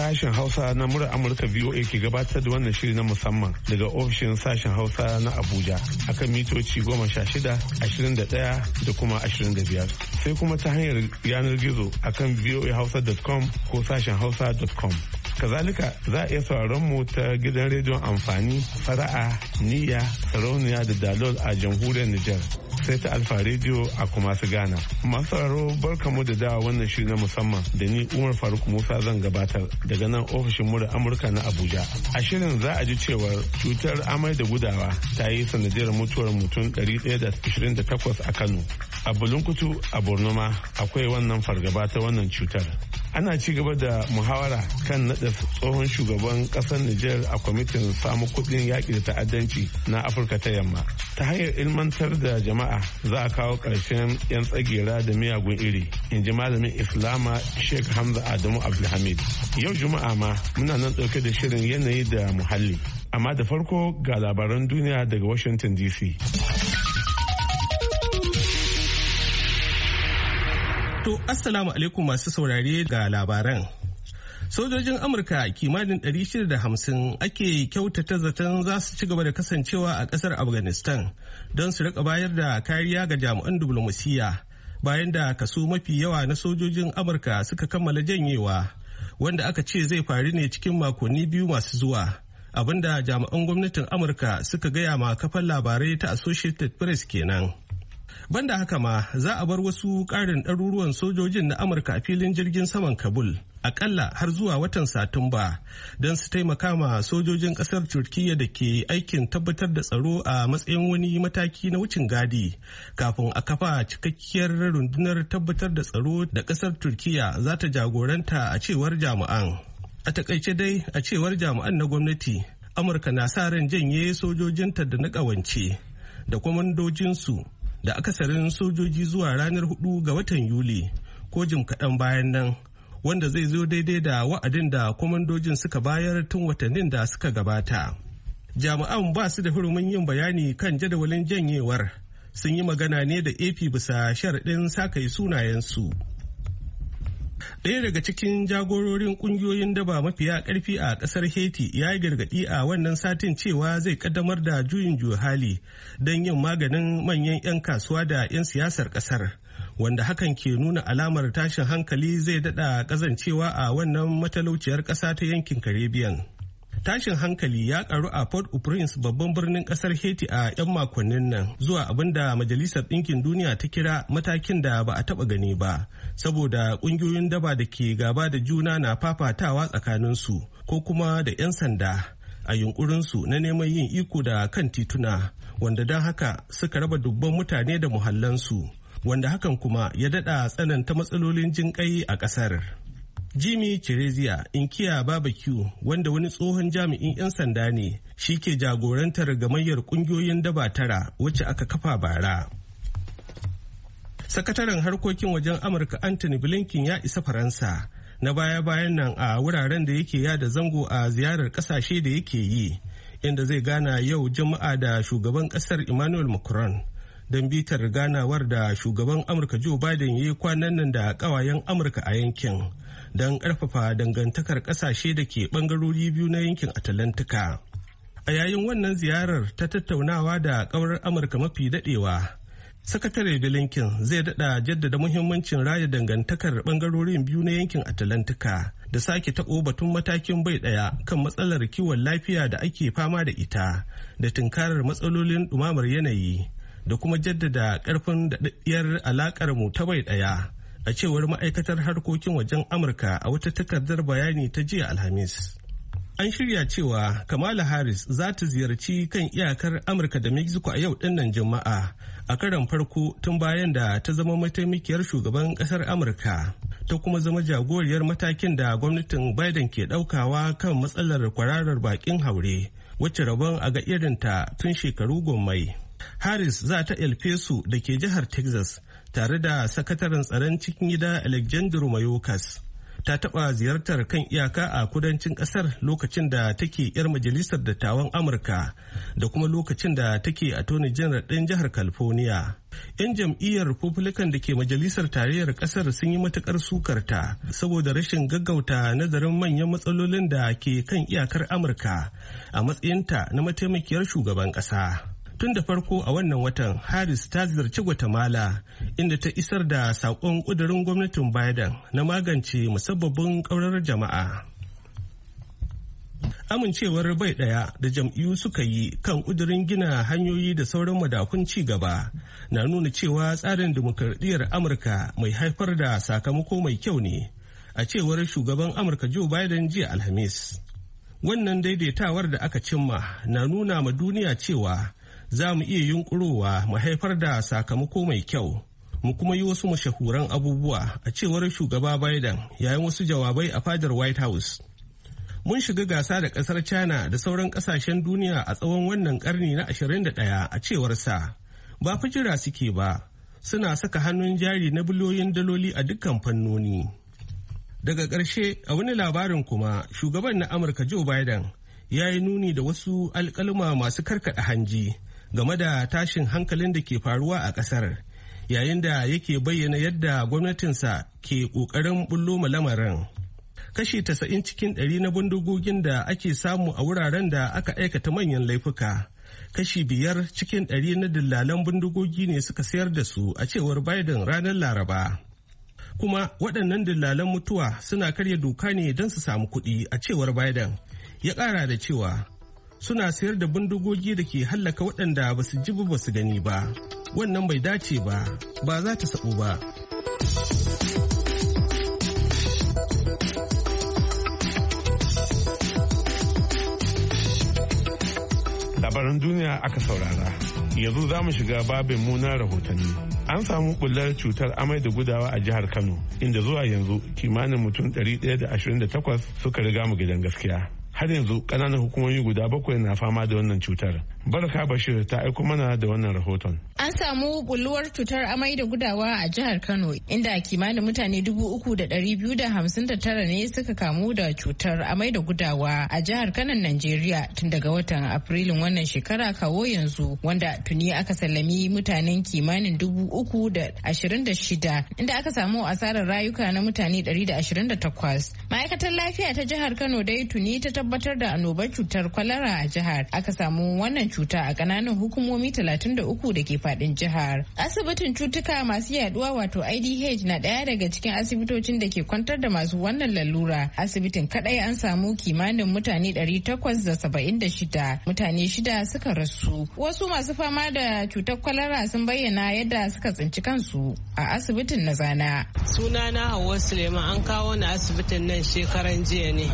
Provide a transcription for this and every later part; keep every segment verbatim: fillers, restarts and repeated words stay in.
Sashen Hausa na murar Amurka V O A ke gabatar da wannan shiri na musamman daga ofishin sashen Hausa na Abuja akan mitoci goma sha shida, ashirin da ɗaya da kuma ashirin da biyar. Sai kuma ta hanyar yanar gizo akan voa hausa dot com ko sashen hausa dot com. Kazalika za a iya sauraron mu ta gidan rediyon amfani fara'a, niyya, sarauniya da dalol a jamhuriyar Nijar. Sai ta Alfa Radio a kuma su Ghana. Masu sauraro barkamu da dawa wannan shiri na musamman da ni Umar Faruk Musa zan gabatar daga nan ofishin murar Amurka na Abuja. A shirin za a ji cewar cutar amai da gudawa ta yi sanadiyar mutuwar mutum ɗari ɗaya da ashirin da takwas a Kano. A Bulunkutu a Borno ma akwai wannan fargaba ta wannan cutar. Ana ci gaba da muhawara kan naɗa tsohon shugaban ƙasar Nijar a kwamitin samu kuɗin yaƙi da ta'addanci na Afirka ta Yamma. Ta hanyar ilmantar da jama'a za a kawo ƙarshen 'yan tsagera da miyagun iri, in ji malamin Islama Sheikh Hamza Adamu Abdulhamid. Yau Juma'a ma muna nan ɗauke da shirin yanayi da muhalli. Amma da farko ga labaran duniya daga Washington D C. To, Assalamu alaikum masu saurare ga labaran. Sojojin Amurka kimanin ɗari shida da hamsin ake kyautata zaton za su ci gaba da kasancewa a ƙasar Afghanistan don su rika bayar da kariya ga jami'an diflomasiyya bayan da kaso mafi yawa na sojojin Amurka suka kammala janyewa, wanda aka ce zai faru ne cikin makonni biyu masu zuwa. Abinda jami'an gwamnatin Amurka suka gaya ma kafar labarai ta Associated Press kenan. Banda haka ma za a bar wasu ƙarin ɗaruruwan sojojin na Amurka a filin jirgin saman Kabul akalla har zuwa watan Satumba don su taimaka ma sojojin ƙasar Turkiyya da ke aikin tabbatar da tsaro a matsayin wani mataki na wucin gadi kafin a kafa cikakkiyar rundunar tabbatar da tsaro da ƙasar Turkiyya za ta jagoranta a cewar jami'an. A takaice dai a cewar jami'an na gwamnati, Amurka na sa ran janye sojojinta da na ƙawance da kwamandojinsu da akasarin sojoji zuwa ranar hudu ga watan Yuli ko jim kaɗan bayan nan, wanda zai zo daidai da wa'adin da kwamandojin suka bayar tun watannin da suka gabata. Jami'an ba su da hurumin yin bayani kan jadawalin janyewar, sun yi magana ne da A P bisa sharaɗin sakai sunayensu. Ɗaya daga cikin jagororin ƙungiyoyin daba mafiya ƙarfi a ƙasar Haiti ya yi gargaɗi a wannan satin cewa zai ƙaddamar da juyin juya hali don yin maganin manyan 'yan kasuwa da 'yan siyasar ƙasar, wanda hakan ke nuna alamar tashin hankali zai daɗa ƙazancewa a wannan matalauciyar ƙasa ta yankin Caribbean. Tashin hankali ya karu a Port-au-Prince babban birnin kasar Haiti a 'yan makonnin nan zuwa abin da Majalisar Ɗinkin Duniya ta kira matakin da ba a taɓa gani ba, saboda ƙungiyoyin daba da ke gaba da juna na fafatawa tsakaninsu ko kuma da 'yan sanda a yunkurinsu na neman yin iko da kan tituna, wanda don haka suka raba dubban mutane da muhallansu, wanda hakan kuma ya daɗa tsananta matsalolin jinƙai a ƙasar. Jimmy Cherezia Inkiya Barbecue, wanda wani tsohon jami'in 'yan sanda ne, shi ke jagorantar gamayyar kungiyoyin daba tara wacce aka kafa bara. Sakataren harkokin wajen Amurka Anthony Blinken ya isa Faransa na baya-bayan nan a wuraren da yake yada zango a ziyarar kasashe da yake yi, inda zai gana yau Juma'a da shugaban kasar Emmanuel Macron don bitar ganawar da shugaban Amurka Joe Biden ya yi kwanan nan da kawayen Amurka a yankin, don ƙarfafa dangantakar ƙasashe da ke ɓangarori biyu na yankin Atalantika. A yayin wannan ziyarar ta tattaunawa da ƙawar Amurka mafi daɗewa, Sakatare Blinken zai daɗa jaddada muhimmancin raya dangantakar ɓangarorin biyu na yankin Atalantika da sake taɓo batun matakin bai ɗaya kan matsalar kiwon lafiya da ake fama da ita da tunkarar matsalolin ɗumamar yanayi da kuma jaddada ƙarfin daɗaɗɗiyar alaƙar mu ta bai ɗaya, a cewar ma'aikatar harkokin wajen Amurka a wata takardar bayani ta jiya Alhamis. An shirya cewa Kamala Harris za ta ziyarci kan iyakar Amurka da Mexico a yau dinnan Juma'a, a karon farko tun bayan da ta zama mataimakiyar shugaban kasar Amurka, ta kuma zama jagoriyar matakin da gwamnatin Biden ke daukawa kan matsalar kwararar bakin haure, wacce rabon a ga irinta tun shekaru gommai. Harris za ta El Paso da ke jihar Texas tare da sakataren tsaron cikin gida Alejandro Mayorkas. ta taɓa ziyartar kan iyaka a kudancin ƙasar lokacin da take 'yar majalisar dattawan Amurka da kuma lokacin da take attorney general ɗin jihar California. 'Yan jam'iyyar Republican da ke majalisar tarayyar ƙasar sun yi matuƙar sukarta saboda rashin gaggauta nazarin manyan matsalolin da ke kan iyakar Amurka a matsayinta na mataimakiyar shugaban ƙasa. Tun da farko a wannan watan, Harris ta ziyarci Guatemala inda ta isar da saƙon ƙudurin gwamnatin Biden na magance musabbabin ƙaurar jama'a. Amincewar bai ɗaya da jam'iyyu suka yi kan ƙudurin gina hanyoyi da sauran madakun ci gaba na nuna cewa tsarin dimokuraɗiyyar Amurka mai haifar da sakamako mai kyau ne, a cewar shugaban Amurka Joe Biden jiya Alhamis. Wannan daidaitawar da aka cimma na nuna ma duniya cewa za mu iya yunkurowa mu haifar da sakamako mai kyau mu kuma yi wasu mashahuran abubuwa, a cewar shugaba Biden yayin wasu jawabai a fadar White House. Mun shiga gasa da kasar China da sauran kasashen duniya a tsawon wannan karni na ashirin da ɗaya, a cewar sa. Ba jira suke ba, suna saka hannun jari na biliyoyin daloli a dukkan fannoni. Daga ƙarshe, a wani labarin kuma, shugaban na Amurka Joe Biden ya yi nuni da wasu alƙaluma masu karkaɗa hanji game da tashin hankalin da ke faruwa a ƙasar, yayin da yake bayyana yadda gwamnatinsa ke ƙoƙarin bullo ma lamarin. Kashi tasa'in cikin ɗari na bindigogin da ake samu a wuraren da aka aikata manyan laifuka, kashi biyar cikin ɗari na dillalan bindigogi ne suka sayar da su, a cewar Biden ranar Laraba. Kuma waɗannan dillalan mutuwa suna karya doka ne don su samu kuɗi, a cewar Biden. Ya ƙara da cewa suna sayar da bindigogi da ke hallaka waɗanda ba su ji ba su gani ba. Wannan bai dace ba, ba za ta saɓo ba. Labaran duniya aka saurara. Yanzu za mu shiga babin mu na rahotanni. An samu bullar cutar amai da gudawa a jihar Kano, inda zuwa yanzu kimanin mutum ɗari ɗaya da ashirin da takwas suka riga mu gidan gaskiya. Har yanzu ƙananan hukumomi guda bakwai na fama da wannan cutar. Baraka Bashir ta aiko mana da wannan rahoton. An samu bulluwar cutar amai da gudawa a jihar Kano, inda kimanin mutane dubu uku da ɗari biyu da hamsin da tara ne suka kamu da cutar amai da gudawa a jihar Kano, Najeriya tun daga watan Afrilun wannan shekara kawo yanzu, wanda tuni aka sallami mutanen kimanin dubu uku da ashirin da shida, inda aka samu asarar rayuka na mutane ɗari da ashirin da takwas. Ma'aikatar lafiya ta jihar Kano dai tuni ta tabbatar da annobar cutar kwalara a jihar. Aka samu wannan cuta a ƙananan hukumomi talatin da uku da ke faɗin jihar. Asibitin cutuka masu yaduwa wato I D H na ɗaya daga cikin asibitocin da ke kwantar da masu wannan lalura. Asibitin kadai an samu kimanin mutane ɗari takwas da saba'in da shida. Mutane shida suka rasu. Wasu masu fama da cutar kwalara sun bayyana yadda suka tsinci kansu a asibitin na Zana. Sunana Hauwa Suleiman, an kawo ni asibitin nan shekaran jiya ne.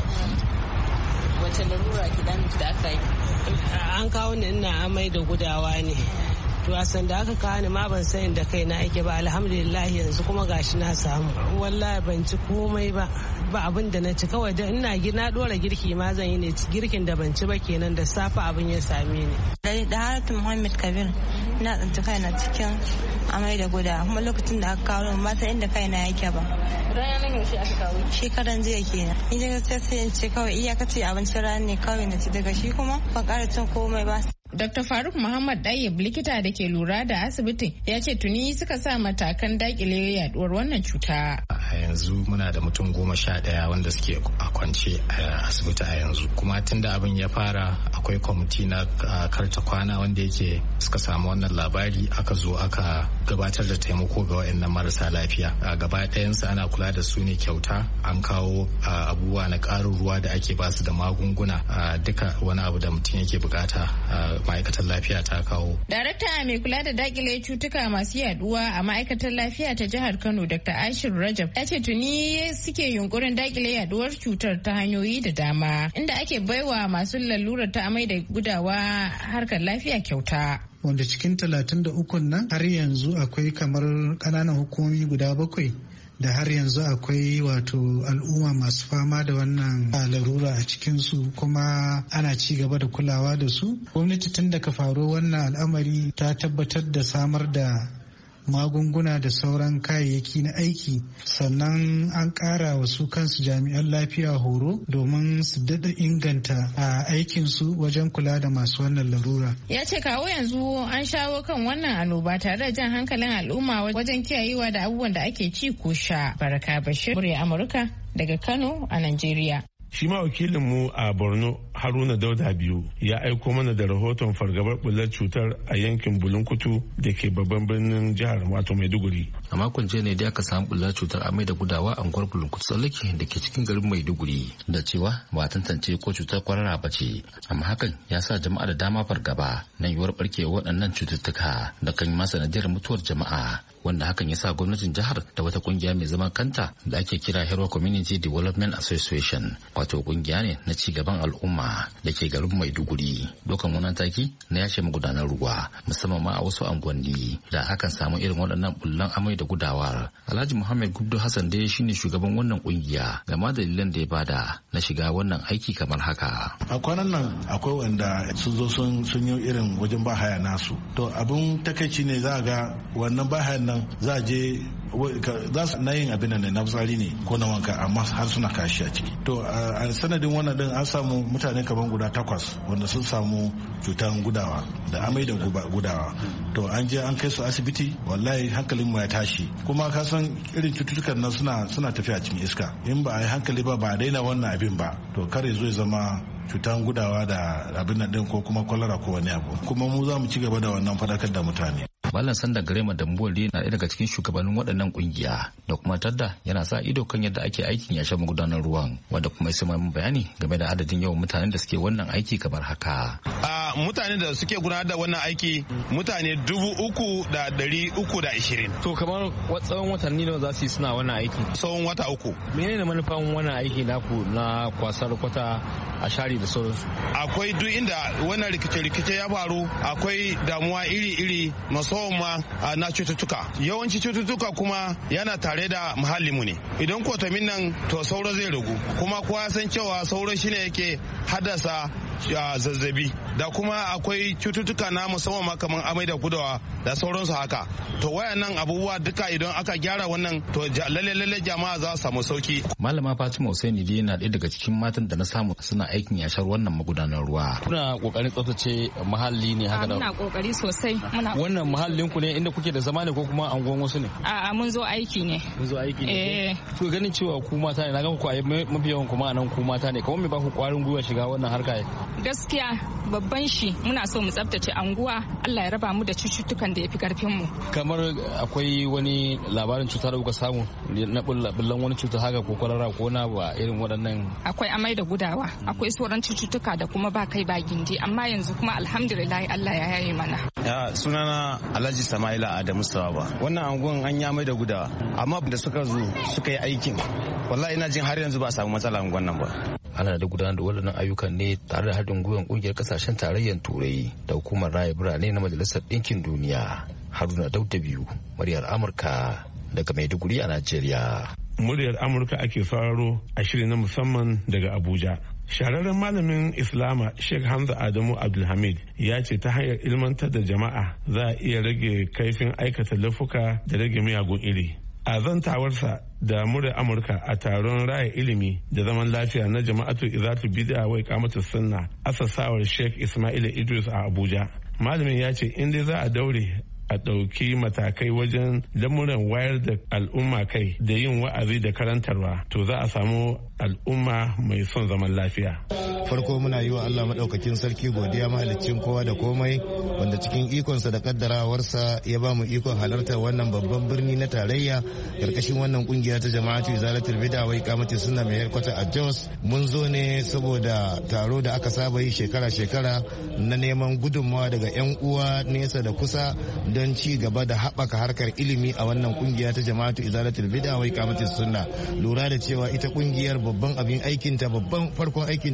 Wace lalura kidan da aka yi? An kawo ni ina amai da gudawa ne. To a sanda aka kawo ni ma ban san inda kaina ake ba, alhamdulillah yanzu kuma gashi na samu. Wallahi ban ci komai ba, ba abin da na ci, kawai da ina na dora girki ma zan yi ne, girkin da ban ci ba kenan da safe abin ya same ni. Da Haratu Muhammad Kabir, ina tsinci kaina cikin amai da gudawa, kuma lokacin da aka kawo ni ba san inda kaina yake ba. Ranar yaushe aka kawo? Shekaran jiya kenan. Ni daga sai in ce kawai iyakaci abincin rana ne kawai na ci, daga shi kuma ban ƙara cin komai ba. Doctor Faruk Muhammad Dayyab, likita da ke lura da asibitin, ya ce tuni suka sa matakan dakile yaduwar wannan cuta. A yanzu muna da mutum goma sha ɗaya wanda suke a kwance a asibiti a yanzu. Kuma tun da abin ya fara akwai kwamiti na karta kwana wanda yake suka samu wannan labari, aka zo aka gabatar da taimako ga waɗannan marasa lafiya. A gaba ɗayansu ana kula da su ne kyauta, an kawo abubuwa na ƙarin ruwa da ake basu da magunguna, duka wani abu da mutum yake bukata ma'aikatar lafiya ta kawo. Darakta mai kula da dakile cutuka masu yaduwa a ma'aikatar lafiya ta jihar Kano, Doctor Ashir Rajab, ya ce tuni suke yunkurin dakile yaduwar cutar ta hanyoyi da dama, inda ake baiwa masu lalurar ta amai da gudawa harkar lafiya kyauta. Wanda cikin talatin da ukun nan har yanzu akwai kamar ƙananan hukumomi guda bakwai da har yanzu akwai wato al'umma masu fama da wannan larura a cikinsu, kuma ana ci gaba da kulawa da su. Gwamnati tun daga faro wannan al'amari ta tabbatar da samar da magunguna da sauran kayayyaki na aiki, sannan an ƙara wa su kansu jami'an lafiya horo domin su daɗa inganta a aikinsu wajen kula da masu wannan larura. Ya ce kawo yanzu an shawo kan wannan annoba tare da jan hankalin al'umma wajen kiyayewa da abubuwan da ake ci ko sha. Baraka Bashir, murya Amurka daga Kano a Najeriya. Shi ma wakilinmu a Borno Haruna Dauda biyu ya aiko mana da rahoton fargabar bullar cutar a yankin Bulunkutu da ke babban birnin jihar wato Maiduguri. A makon jiya ne da aka samu bullar cutar amai da gudawa a unguwar Bulunkutu tsallake da ke cikin garin Maiduguri, da cewa ba tantance ko cutar kwarara ba ce, amma hakan ya sa jama'a da dama fargaba na yiwuwar barkewar waɗannan cututtuka da kan yi masa sanadiyar mutuwar jama'a, wanda hakan ya sa gwamnatin jihar da wata kungiya mai zaman kanta da ake kira Hero Community Development Association, wato kungiya ne na ci gaban al'umma da ke garin Maiduguri, dokan wannan taki na yashe magudanar ruwa musamman ma a wasu unguwanni da hakan samu irin waɗannan bullan amai da gudawar. Alhaji Muhammad Gubdu Hassan dai shine shugaban wannan kungiya, game da dalilan da ya bada na shiga wannan aiki kamar haka. A kwanan nan akwai wanda sun zo sun yi irin wajen bahaya nasu, to abin takaici ne za ga wannan bahayan nan za a je za su na yin abin nan na fitsari ne ko na wanka, amma har suna kashi a ciki. To a sanadin wannan din an samu mutane kaman guda takwas wanda sun samu cutar gudawa da amai da gudawa. To an je an kai su asibiti, wallahi hankalin mu ya tashi, kuma ka san irin cututtukan nan suna suna tafiya cikin iska, in ba a yi hankali ba ba a daina wannan abin ba to kare zo ya zama cutar gudawa da abin nan din ko kuma kwalara ko wani abu. Kuma mu za mu ci gaba da wannan fadakar da mutane. Malam Sanda Garema Dambuwali na ɗaya daga cikin shugabannin waɗannan ƙungiya da kuma tadda yana sa ido kan yadda ake aikin yashe magudanar ruwan, wanda kuma ya sai bayani game da adadin yawan mutanen da suke wannan aiki kamar haka. A mutanen da suke gudanar da wannan aiki mutane dubu uku da ɗari uku da ashirin. To kamar tsawon watanni nawa za su yi suna wannan aiki? Tsawon wata uku. Menene manufan wannan aiki naku na kwasar kwata a share da sauransu? Akwai duk inda wannan rikice-rikice ya faru akwai damuwa iri-iri maso ma na cututtuka. Yawanci cututtuka kuma yana tare da muhallinmu ne. Idan kotamin nan to sauro zai ragu, kuma kowa san cewa sauro shine yake haddasa zazzabi, da kuma akwai cututtuka na musamman ma kamar amai da gudawa da sauransu haka. To wayannan abubuwa duka idan aka gyara wannan to lalle lalle jama'a za su samu sauki. Malama Fatima Hussaini dai yana ɗaya daga cikin matan da na samu suna aikin yashar wannan magudanar ruwa. Kuna kokarin tsaftace muhalli ne haka da? Muna kokari sosai. Wannan muhallin ku ne inda kuke da zama ne ko kuma anguwan wasu ne? A'a mun zo aiki ne. Mun zo aiki ne. Eh. To ganin cewa ku mata ne, na ga ku a mafi yawan kuma nan ku mata ne, kamar me ba ku kwarin gwiwa shiga wannan harka? Gaskiya babban shi muna so mu tsaftace anguwa, Allah ya raba mu da cututtukan da ya fi karfin mu. Kamar akwai wani labarin cuta da kuka samu na bullan wani cuta haka ko kwalara ko na ba irin waɗannan? Akwai amai da gudawa, akwai sauran cututtuka da kuma ba kai ba gindi, amma yanzu kuma alhamdulillah Allah ya yaye mana. Ya sunana Alhaji Sama'ila Adamu Sawaba. Wannan anguwan an yi amai da gudawa, amma da suka zo suka yi aikin wallahi ina jin har yanzu ba a samu matsala anguwan nan ba. Ana da gudanar da waɗannan ayyukan ne tare da haɗin gwiwar ƙungiyar ƙasashen tarayyar turai da hukumar raya birane na majalisar ɗinkin duniya. Haruna Dauda biyu, muryar Amurka daga Maiduguri a Najeriya. Muryar Amurka ake sauraro a shirin na musamman daga Abuja. Shahararren malamin Islama Sheikh Hamza Adamu Abdulhamid ya ce ta hanyar ilmantar da jama'a za a iya rage kaifin aikata laifuka da rage miyagun iri. A zantawarsa da muryar Amurka a taron raya ilimi da zaman lafiya na jama'atu izatu bid'a wa iqamatu sunna asasawar Sheikh Ismail Idris a Abuja, malamin ya ce in dai za a daure a ɗauki matakai wajen lamuran wayar da al'umma kai da yin wa'azi da karantarwa to za a samu al'umma mai son zaman lafiya. Farko muna yi wa Allah maɗaukakin sarki godiya mahaliccin kowa da komai, wanda cikin ikonsa da kaddarawarsa ya ba mu ikon halartar wannan babban birni na tarayya karkashin wannan kungiya ta jama'atu izalatul bid'a wa iqamati sunna mai headquarter a Jos. Mun zo ne saboda taro da aka saba yi shekara-shekara na neman gudunmawa daga 'yan uwa nesa da kusa don ci gaba da haɓaka harkar ilimi a wannan kungiya ta jama'atu izalatul bid'a wa iqamati sunna, lura da cewa ita kungiyar babban abin aikinta babban farkon aikin da shine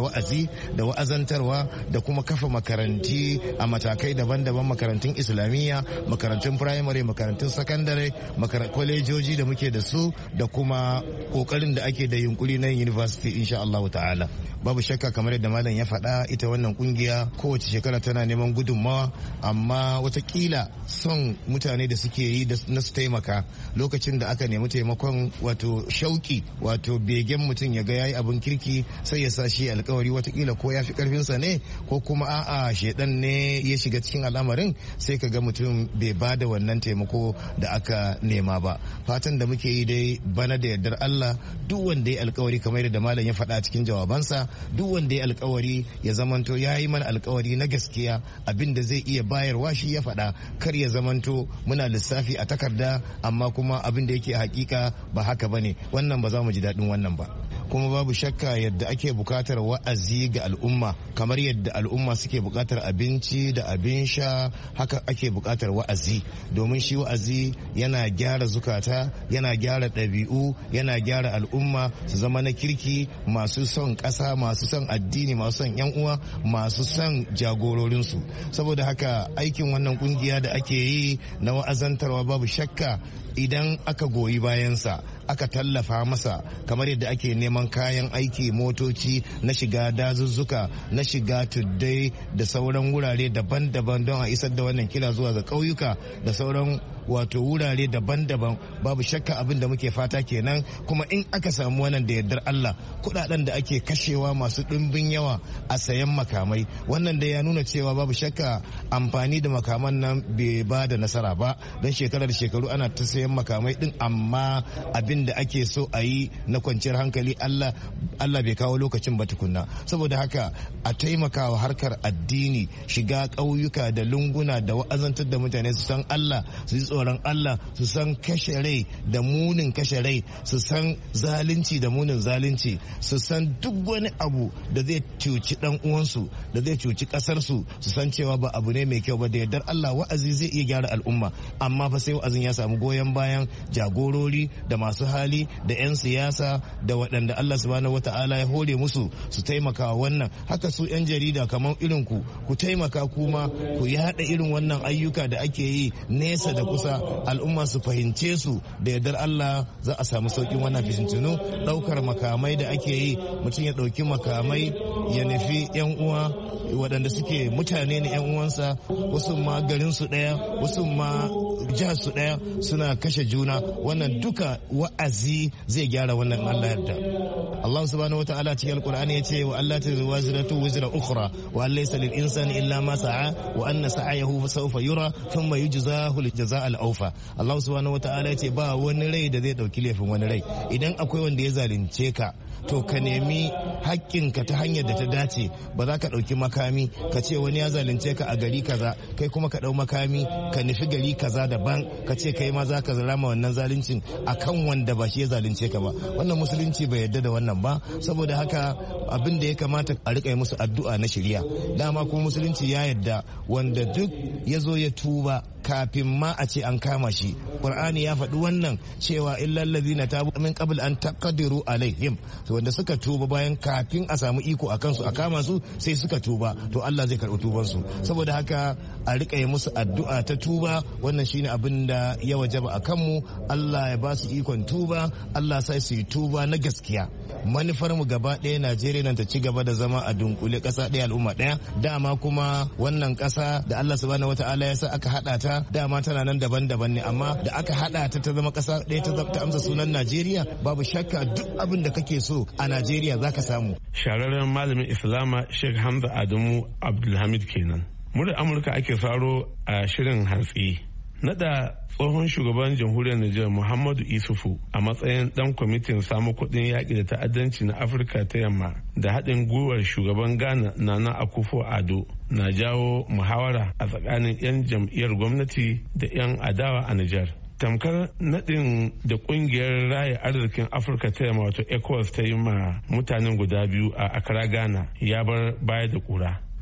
wa'azi da wa'azantarwa da kuma kafa makaranti a matakai daban-daban, makarantun islamiyya, makarantun firamare, makarantun sakandare, kwalejoji da muke da su, da kuma kokarin da ake da yunkuri na university insha Allah ta'ala. Babu shakka kamar yadda malam ya faɗa, ita wannan kungiya kowace shekara tana neman gudunmawa, amma watakila son mutane da suke yi na su taimaka lokacin da aka nemi taimakon, wato shauki, wato begen mutum ya ga yayi abin kirki sai ya sa shi alkawari, watakila ko ya fi karfinsa ne ko kuma a'a shedan ne ya shiga cikin al'amarin, sai ka ga mutum bai ba da wannan taimako da aka nema ba. Fatan da muke yi dai bana da yardar Allah, duk wanda ya alkawari kamar yadda malam ya faɗa cikin jawabansa, duk wanda ya alkawari ya zamanto ya yi mana alkawari na gaskiya, abin da zai iya bayarwa shi ya faɗa, kar ya zamanto muna lissafi a takarda amma kuma abin da yake hakika ba haka bane. Wannan ba za mu ji daɗin wannan ba. Kuma babu shakka yadda ake bukatar wa'azi ga al'umma, kamar yadda al'umma suke bukatar abinci da abin sha, haka ake bukatar wa'azi, domin shi wa'azi yana gyara zukata, yana gyara ɗabi'u, yana gyara al'umma su zama na kirki, masu son ƙasa, masu son addini, masu son yan uwa, masu son jagororinsu. Saboda haka aikin wannan kungiya da ake yi na wa'azantarwa, babu shakka idan aka goyi bayansa, aka tallafa masa, kamar yadda ake neman kayan aiki, motoci na shiga dazuzzuka, na shiga tuddai da sauran wurare daban-daban don a isar da wannan kira zuwa ga ƙauyuka da sauran wato wurare daban-daban, babu shakka abin da muke fata kenan. Kuma in aka samu wannan da yardar Allah, kudaden da ake kashewa masu ɗimbin yawa a sayan makamai, wannan da ya nuna cewa babu shakka amfani da makaman nan bai ba da nasara ba, don shekarar shekaru ana ta sayan makamai din, amma abin da ake so a yi na kwanciyar hankali Allah Allah bai kawo lokacin ba tukunna. Saboda haka a taimakawa harkar addini, shiga ƙauyuka da lunguna da wa'azantar da mutane su san Allah, su yi tsoron Allah, su san kashe rai da munin kashe rai, su san zalunci da munin zalunci, su san duk wani abu da zai cuci dan uwansu, da zai cuci kasarsu, su san cewa ba abu ne mai kyau ba. Da yardar Allah wa'azi zai iya gyara al'umma, amma fa sai wa'azin ya samu goyon bayan jagorori da masu hali da 'yan siyasa da waɗanda Allah subhanahu wata'ala ya hore musu su taimaka wannan. Haka su 'yan jarida kamar irin ku ku taimaka kuma ku yaɗa irin wannan ayyuka da ake yi nesa da kusa, al'umma su fahimce su. Da yardar Allah za a samu sauƙin wannan fitintunu. Ɗaukar makamai da ake yi, mutum ya ɗauki makamai ya nufi 'yan uwa waɗanda suke mutane ne 'yan uwansa, wasu ma garin su ɗaya, wasu ma jihar su ɗaya, suna kashe juna. Wannan duka wa'azi zai gyara wannan Allah yarda. Allah subhanahu wata'ala cikin alkur'ani ya ce wa Allah ta waziratu wizra ukhra wa laysa lil insani illa ma sa'a wa anna sa'ayahu sawfa yura thumma yujzahu al jazaa al awfa. Allah subhanahu wata'ala ya ce ba wani rai da zai dauki laifin wani rai. Idan akwai wanda ya zalunce ka, to ka nemi haƙƙinka ta hanyar da ta dace. Ba za ka ɗauki makami ka ce wani ya zalunce ka a gari kaza, kai kuma ka ɗau makami ka nufi gari kaza daban ka ce kai ma za ka rama wannan zaluncin akan wanda ba shi ya zalunce ka ba. Wannan musulunci bai yarda da wannan ba. Saboda haka abin da ya kamata a riƙa musu addu'a na shari'a. Dama kuma musulunci ya yarda wanda duk ya zo ya tuba kafin ma a ce an kama shi. Qur'ani ya faɗi wannan cewa illal ladina tabu min qabl an taqdiru alaihim, wanda suka tuba bayan kafin a samu iko a kansu a kama su sai suka tuba, to Allah zai karɓi tuban su. Saboda haka a rika yi musu addu'a ta tuba. Wannan shine abin da ya wajaba a kanmu. Allah ya ba su ikon tuba, Allah sai su yi tuba na gaskiya. Manufar mu gaba ɗaya Najeriya nan ta ci gaba da zama a dunkule, ƙasa ɗaya al'umma ɗaya. Dama kuma wannan ƙasa da Allah subhanahu wataala ya sa aka haɗa ta, dama tana nan daban-daban ne, amma da aka haɗa ta ta zama ƙasa ɗaya ta amsa sunan Najeriya, babu shakka duk abin da kake so a Najeriya za ka samu. Shararren malamin Islama Sheikh Hamza Adamu Abdulhamid kenan. Muryar Amurka ake faro a shirin hantsi. Nada tsohon shugaban jamhuriyar Nijar Muhammadu Isufu a matsayin dan kwamitin samun kuɗin yaƙi da ta'addanci na Afirka ta Yamma da haɗin gwiwar shugaban Ghana Nana Akufo-Addo na jawo muhawara a tsakanin 'yan jam'iyyar gwamnati da 'yan adawa a Nijar. Tamkar naɗin da ƙungiyar raya arzikin Afirka ta Yamma wato ECOWAS ta yi ma mutanen guda biyu a Accra, Ghana ya bar baya da ƙura.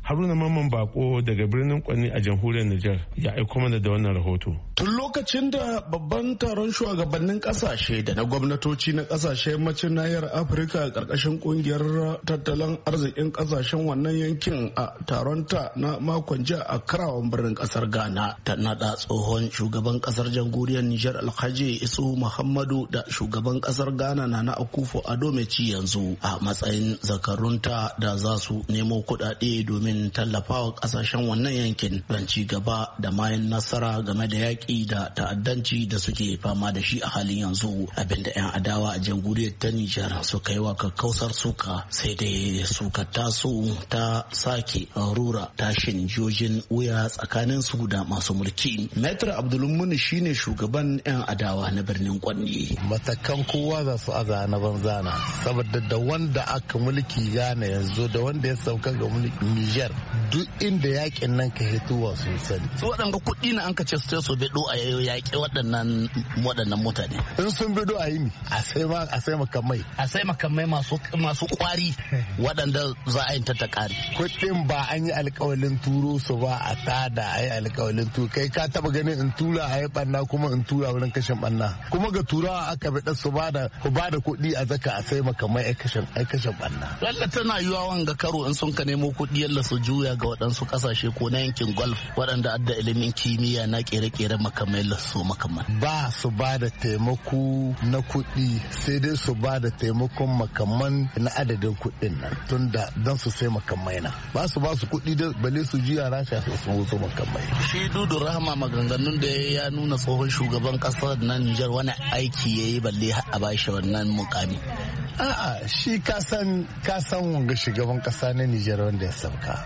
Haruna Mamman Bako daga birnin Kwanni a jamhuriyar Nijar ya aiko mana da wannan rahoto. Tun lokacin da babban taron shugabannin kasashe da na gwamnatoci na kasashe yammacin nahiyar Afirka a ƙarƙashin ƙungiyar tattalin arzikin kasashen wannan yankin a taron ta na makon jiya a Karawan birnin ƙasar Ghana ta nada tsohon shugaban ƙasar jamhuriyar Nijar Alhaji Isu Muhammadu da shugaban ƙasar Ghana Nana Akufo-Addo mai ci yanzu a matsayin zakarunta da za su nemo kuɗaɗe domin tallafawa ƙasashen wannan yankin don ci gaba da mayan nasara game da yaƙi da ta'addanci da suke fama da shi a halin yanzu, abinda 'yan adawa a jamhuriyar ta Nijar suka yi wa kakkausar suka sai dai suka taso ta sake rura tashin jojin wuya tsakanin su da masu mulki. Maitre Abdulmuni shine shugaban 'yan adawa na birnin Kwanni. Matakan kowa za su aza na banzana saboda da wanda aka mulki Ghana yanzu da wanda ya sauka ga mulki Niger duk inda yakin nan ka hituwa sun sani. Su waɗanda kuɗi na an ka ce su so bido a yayo yaƙi waɗannan waɗannan mutane. In sun bido a yi mi a sai ma a sai makamai. A sai makamai masu masu kwari waɗanda za a yi ta ƙari. Kuɗin ba an yi alƙawalin turo su ba a tada a yi alƙawalin turo kai ka taɓa ganin in tura a yi ɓanna kuma in tura wurin kashin ɓanna kuma ga turawa aka bi su ba da ku ba da kuɗi a zaka a sai makamai ai kashin ai kashin ɓanna. Lalla tana yiwa wanga karo in sun ka nemo kuɗi yalla su juya ga waɗansu ƙasashe ko na yankin Gulf waɗanda adda ilimin kimiyya na ƙere-ƙere makamai lasso makamai. Ba su ba da taimako na kuɗi sai dai su ba da taimakon makaman na adadin kuɗin nan tunda don su sai makamai na ba su ba su kuɗi da bale su juya rasha su sun wasu makamai. Shi Dudu Rahama maganganun da ya nuna tsohon shugaban ƙasar na Nijar wani aiki ya yi balle a bashi wannan mukami. A'a shi kasan kasan wanga shugaban kasa na Nijar wanda ya sauka.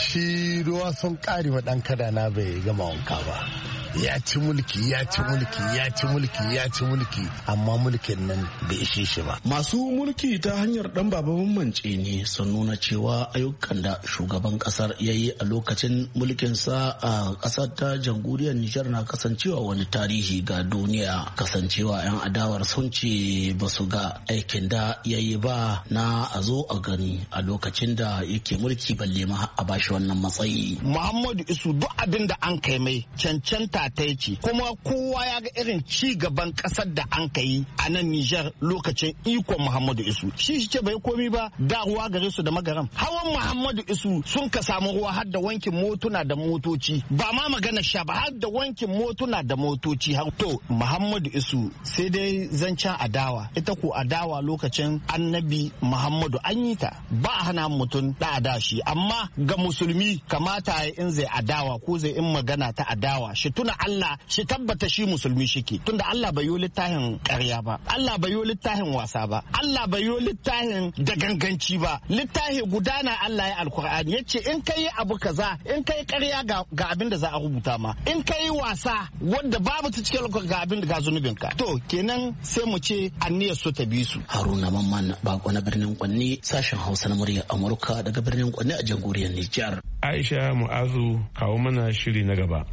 Shi ruwa sun kare ma dan kada na bai gama wanka ba. Ya ci mulki ya ci mulki ya ci mulki ya ci mulki amma mulkin nan bai ishe shi ba. Masu mulki ta hanyar dan baba mance ne sun nuna cewa ayyukan da shugaban kasar ya yi a lokacin mulkin sa a kasar ta jamhuriyar Nijar na kasancewa wani tarihi ga duniya, kasancewa yan adawar sun ce ba su ga aikin da ya yi ba na a zo a gani a lokacin da yake mulki balle ma a bashi wannan matsayi. Muhammadu Isu duk abin da an kai mai cancanta ta ce kuma kowa ya ga irin ci gaban kasar da an kai a nan Nijar lokacin ikon Muhammadu Isu. Shi shi ce bai komi ba da ruwa gare su da magaram. Hawan Muhammadu Isu sun ka samu ruwa har da wankin motuna da motoci ba ma magana sha ba har da wankin motuna da motoci har to Muhammadu Isu sai dai zancen adawa ita ko adawa lokacin annabi Muhammadu an yi ta ba a hana mutum da adashi amma ga musulmi kamata in zai adawa ko zai in magana ta adawa shi tuna Allah shi tabbata shi musulmi shike tunda Allah bai yi littafin ƙarya ba Allah bai yi littafin wasa ba Allah bai yi littafin da ganganci ba littafi gudana Allah ya alkur'ani yace in kai abu kaza in kai ƙarya ga, ga abin da za a rubuta ma in kai wasa wanda babu ta cikin ga abin da ga zunubin ka to kenan sai mu ce anniyar su ta bi su. Haruna Mamman Bako na birnin Kwanni sashen Hausa na muryar Amurka daga birnin Kwanni a jamhuriyar Nijar. Aisha Mu'azu kawo mana shiri na gaba.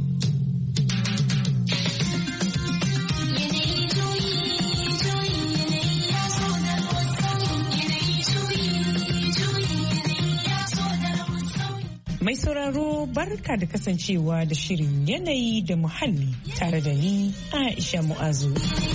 Mai sauraro barka da kasancewa da shirin yanayi da muhalli tare da ni Aisha Mu'azu.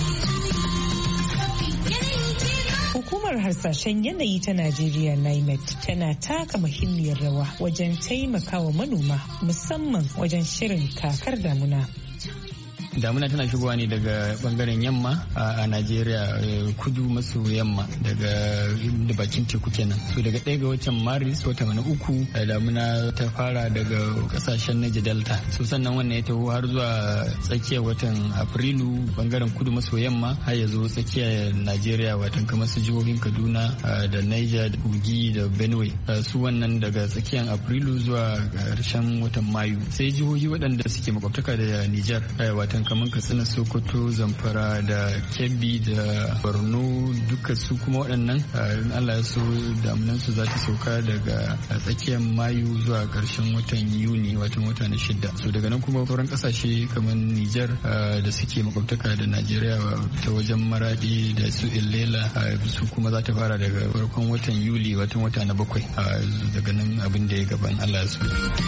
Hukumar harsashen yanayi ta Najeriya NIMET tana taka muhimmiyar rawa wajen taimakawa manoma musamman wajen shirin kakar damuna. damuna tana shigowa ne daga bangaren yamma a Najeriya, kudu maso yamma daga da bakin teku kenan. So daga ɗaya ga watan Maris wata na uku damuna ta fara daga kasashen Niger Delta. So sannan wannan ya taho har zuwa tsakiyar watan Afrilu bangaren kudu maso yamma har ya zo tsakiyar Najeriya watan kamar su jihohin Kaduna da Niger da Kogi da Benue. Su wannan daga tsakiyar Afrilu zuwa ƙarshen watan Mayu. Sai jihohi waɗanda suke makwabtaka da Niger watan wajen kamar Katsina, Sokoto, Zamfara da Kebbi da Borno duka su kuma waɗannan Allah ya so damunan su za ta sauka daga tsakiyar Mayu zuwa ƙarshen watan Yuni watan wata na shida. So daga nan kuma sauran ƙasashe kamar Nijar da suke makwabtaka da Najeriya ta wajen Maradi da su Illela su kuma za ta fara daga farkon watan Yuli watan wata na bakwai daga nan abin da ya gaban Allah ya so.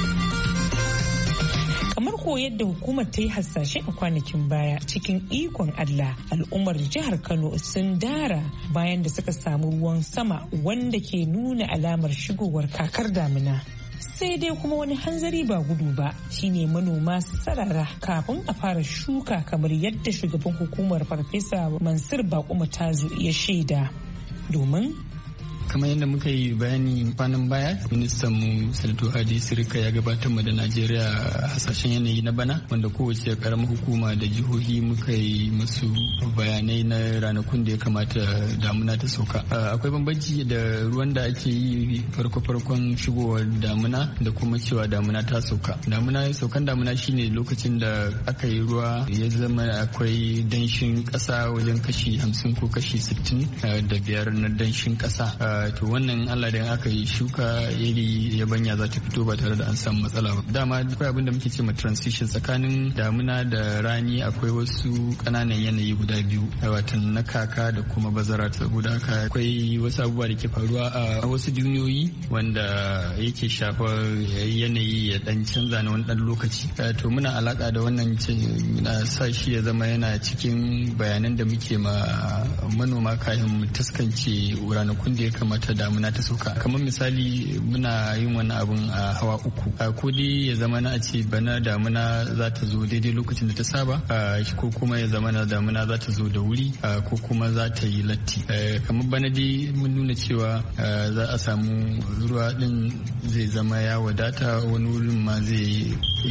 Kamar ko yadda hukumar ta yi hasashe a kwanakin baya cikin ikon Allah al'ummar jihar Kano sun dara bayan da suka samu ruwan sama wanda ke nuna alamar shigowar kakar damina. Sai dai kuma wani hanzari ba gudu ba shine manoma su sarara kafin a fara shuka kamar yadda shugaban hukumar Farfesa Mansur Bakuma Tazu ya shaida. Domin kamar yadda muka yi bayani kwanan baya ministan mu Sanato Hadi Sirika ya gabatar mu da Najeriya hasashen yanayi na bana wanda kowace karamar hukuma da jihohi muka yi musu bayanai na ranakun da ya kamata damuna ta sauka. Akwai bambanci da ruwan da ake yi farko-farkon shigowar damuna da kuma cewa damuna ta sauka. Damuna saukan damuna shine lokacin da aka yi ruwa ya zama akwai danshin kasa wajen kashi hamsin ko kashi sittin da biyar na danshin kasa. To wannan Allah da aka yi shuka iri yabanya za ta fito ba tare da an samu matsala ba. Dama akwai abin da muke ce ma transition tsakanin damuna da rani akwai wasu kananan yanayi guda biyu watan na kaka da kuma bazara. Saboda haka akwai wasu abubuwa da ke faruwa a wasu duniyoyi wanda yake shafar yanayi ya dan canza na wani dan lokaci. To muna alaka da wannan na sa shi ya zama yana cikin bayanan da muke ma manoma kayan mu taskance ranakun da ya kamata damuna ta sauka. Kamar misali muna yin wani abun a hawa uku. Ko dai ya zama na a ce bana damuna za ta zo daidai lokacin da ta saba ko kuma ya zama na damuna za ta zo da wuri ko kuma za ta yi latti. Kamar bana dai mun nuna cewa za a samu ruwa din zai zama ya wadata wani wurin ma zai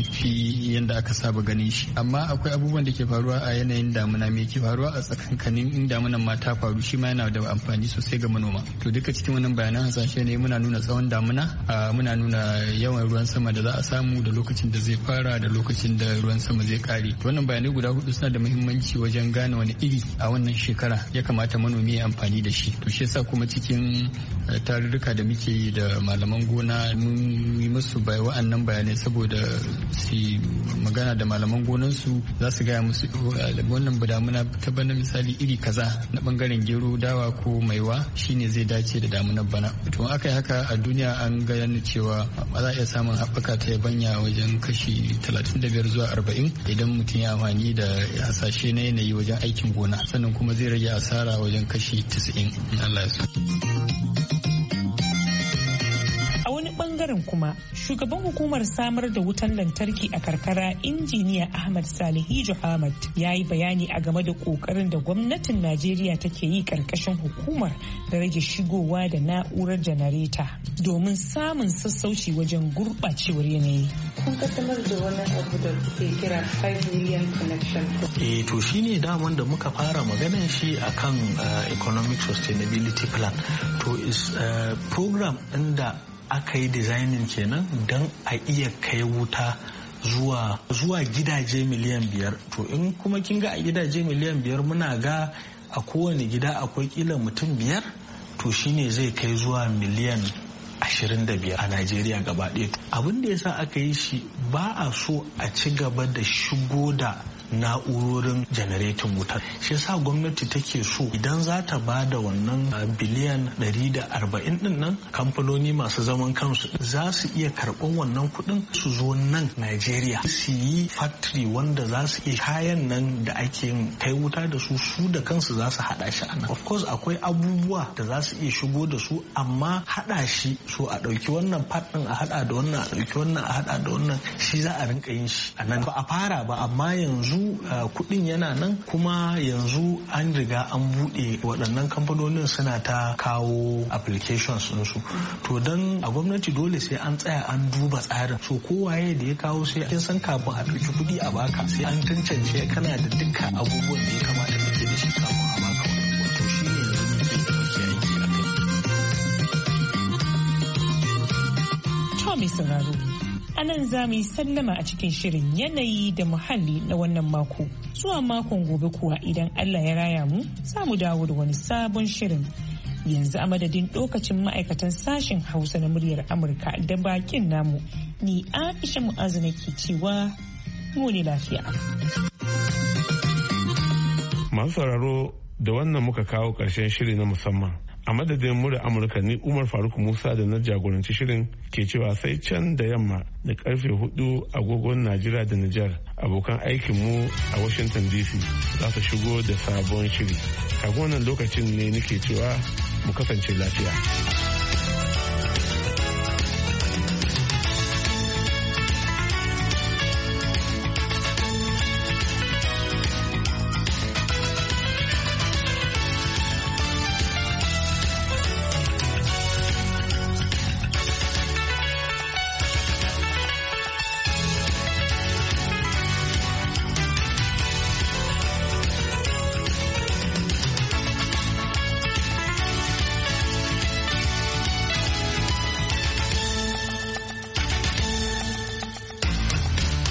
fi yadda aka saba ganin shi. Amma akwai abubuwan da ke faruwa a yanayin damuna me ke faruwa a tsakankanin in damunan ma ta faru shi ma yana da amfani sosai ga manoma. To duka cikin wannan bayanan hasashe ne muna nuna tsawon damuna muna nuna yawan ruwan sama da za a samu da lokacin da zai fara da lokacin da ruwan sama zai kare. Wannan bayanai guda hudu suna da muhimmanci wajen gane wani iri a wannan shekara ya kamata manomi ya amfani da shi. To shi yasa kuma cikin tarurruka da muke yi da malaman gona mun yi musu wa'annan bayanai saboda su magana da malaman gonansu za su gaya musu wannan damuna ta bana misali iri kaza na bangaren gero dawa ko maiwa shine zai dace da damunar bana. To aka yi haka a duniya an gani cewa za a iya samun haɓaka ta yabanya wajen kashi talatin da biyar zuwa arba'in idan mutum ya amfani da hasashe na yanayi wajen aikin gona sannan kuma zai rage asara wajen kashi tisa'in in Allah ya so. Bangaren kuma shugaban hukumar samar da wutan lantarki a karkara injiniya Ahmad Salihu Ahmad ya yi bayani a game da kokarin da gwamnatin Najeriya take yi karkashin hukumar da rage shigowa da na'urar janareta domin samun sassauci wajen gurɓacewar yanayi. Kun kaddamar da wani abu da kuke kira five million connection. Eh to shine daman da muka fara maganar shi akan uh, economic sustainability plan. To is uh, program ɗin da aka yi designing kenan don a iya kai wuta zuwa zuwa gidaje miliyan biyar. To in kuma kin ga a gidaje miliyan biyar muna ga a kowane gida akwai kila mutum biyar to shine zai kai zuwa miliyan ashirin da biyar a Najeriya gaba ɗaya. Abin da yasa aka yi shi ba a so a ci gaba da shigo da na'urorin janaretin wutar. Shi yasa gwamnati take so idan za ta ba da wannan biliyan ɗari da arba'in din nan kamfanoni masu zaman kansu za su iya karɓar wannan kuɗin su zo nan Najeriya su yi factory wanda za su iya kayan nan da ake kai wuta da su su da kansu za su haɗa shi a nan. Of course akwai abubuwa da za su iya shigo da su amma haɗa shi so a ɗauki wannan part ɗin a haɗa da wannan a ɗauki wannan a haɗa da wannan shi za a rinka yin shi a nan. Ba a fara ba amma yanzu kuɗin yana nan kuma yanzu an riga an buɗe waɗannan kamfanonin suna ta kawo applications ɗinsu. To don a gwamnati dole sai an tsaya an duba tsarin. So kowaye da ya kawo sai kin san kafin a ɗauki kuɗi a baka sai an tantance kana da dukkan abubuwan da ya kamata da ke da shi kafin a baka wani. Wato shi ne yanzu muke ɗauki aiki a kai. To mai sauraro. A anan za mu yi sallama a cikin shirin yanayi da muhalli na wannan mako. Zuwa makon gobe kuwa idan Allah ya raya mu za mu dawo da wani sabon shirin. Yanzu a madadin lokacin ma'aikatan sashen Hausa na muryar Amurka da bakin namu, ni Aisha Mu'azu nake cewa mu ne lafiya. Masu sauraro da wannan muka kawo ƙarshen shiri na musamman. A madadin muryar Amurka ni Umar Faruk Musa da na jagoranci shirin ke cewa sai can da yamma da karfe hudu agogon Najeriya da Nijar abokan aikinmu a Washington D C za su shigo da sabon shiri. A wannan lokacin ne nake cewa mu kasance lafiya.